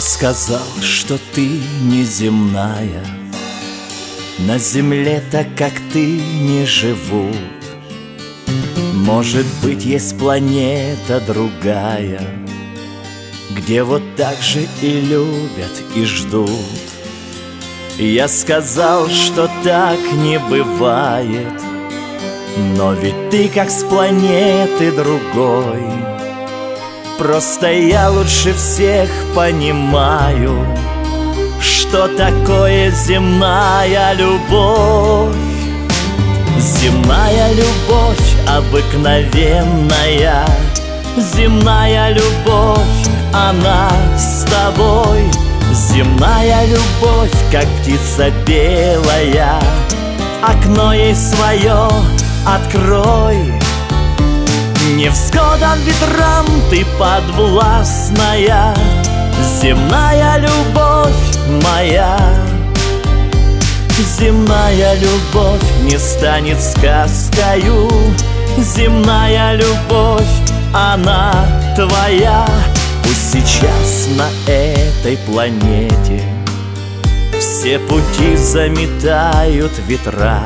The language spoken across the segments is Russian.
сказал, что ты неземная, на земле так, как ты, не живут. Может быть, есть планета другая, где вот так же и любят, и ждут. Я сказал, что так не бывает, но ведь ты как с планеты другой. Просто я лучше всех понимаю, что такое земная любовь. Земная любовь обыкновенная, земная любовь, она с тобой. Земная любовь, как птица белая, окно ей свое открой. Невзгодам, ветрам ты подвластная, земная любовь моя. Земная любовь не станет сказкою, земная любовь, она твоя. Пусть сейчас на этой планете все пути заметают ветра,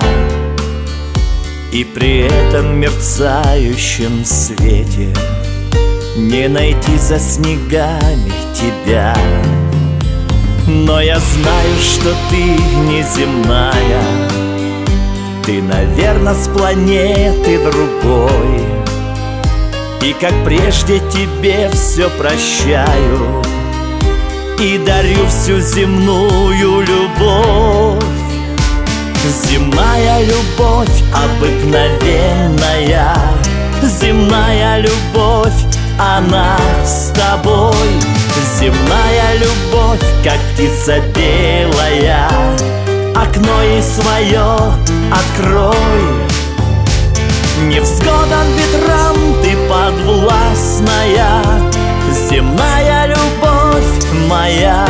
и при этом мерцающем свете не найти за снегами тебя. Но я знаю, что ты неземная, ты, наверно, с планеты другой. И как прежде тебе все прощаю и дарю всю земную любовь. Земная любовь обыкновенная, земная любовь, она с тобой. Земная любовь, как птица белая, окно ей свое открой. Невзгодам, ветрам ты подвластная, земная любовь моя.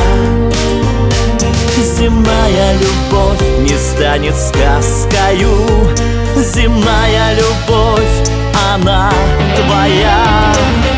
Земная любовь не станет сказкою, земная любовь, она твоя.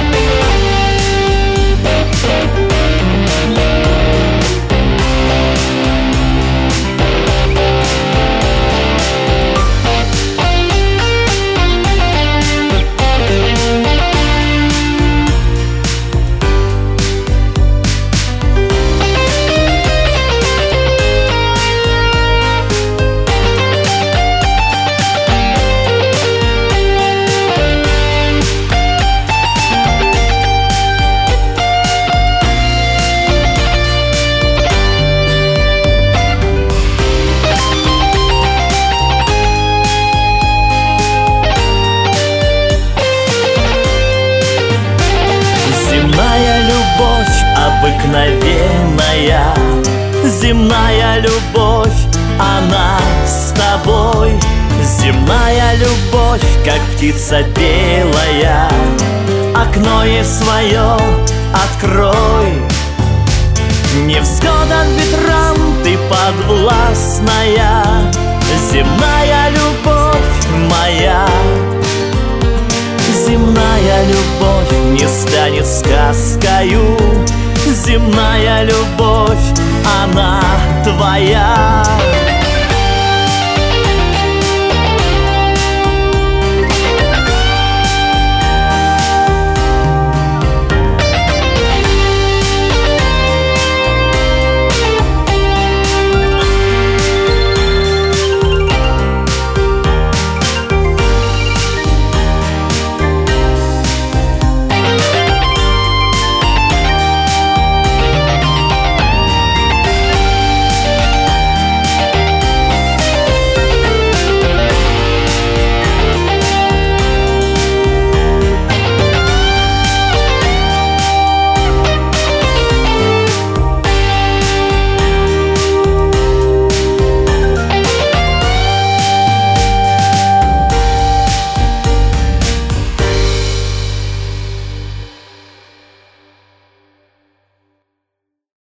Обыкновенная, земная любовь, она с тобой. Земная любовь, как птица белая, окно ей свое открой. Невзгодам, ветрам ты подвластная, земная любовь моя. Земная любовь не станет сказкою, земная любовь, она твоя.